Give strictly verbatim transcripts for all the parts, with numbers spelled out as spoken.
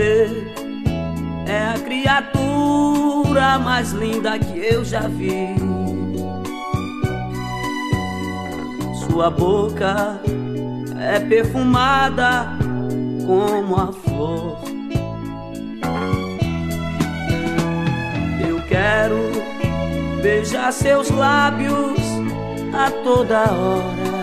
Você é a criatura mais linda que eu já vi. Sua boca é perfumada como a flor. Eu quero beijar seus lábios a toda hora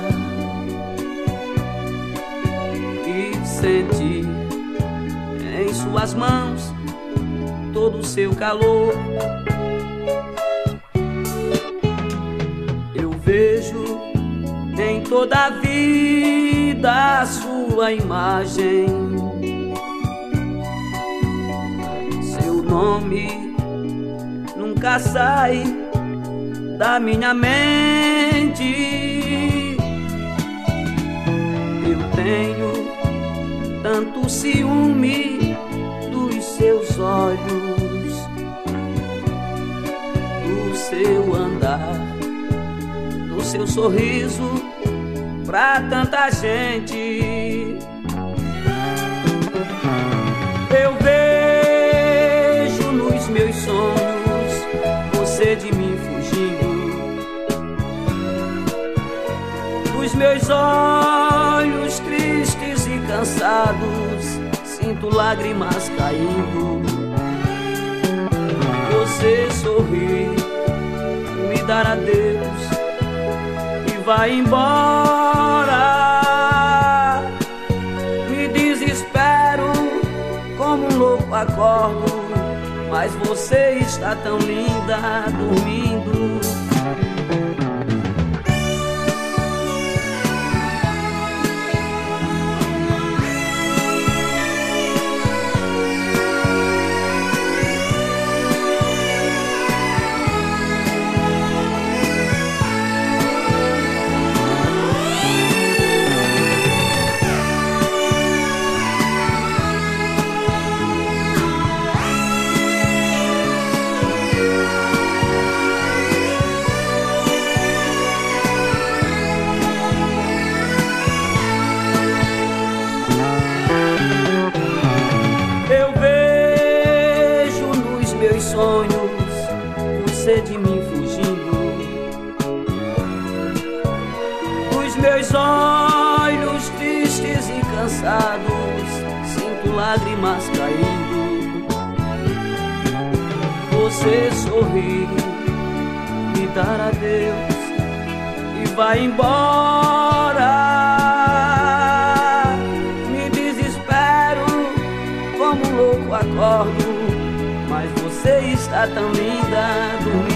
e sentir em suas mãos todo o seu calor. Eu vejo em toda a vida a sua imagem. Seu nome nunca sai da minha mente. Eu tenho tanto ciúme dos seus olhos, do seu andar, do seu sorriso pra tanta gente. Eu vejo nos meus sonhos você de mim fugindo, dos meus olhos tristes e cansados sinto lágrimas caindo. Você sorri, me dar adeus e vai embora. Me desespero, como um louco acordo, mas você está tão linda dormindo. Sonhos, você de mim fugindo, dos meus olhos tristes e cansados sinto lágrimas caindo. Você sorri, me dar adeus e vai embora. Me desespero, como um louco acordo, mas você está tão linda dormindo.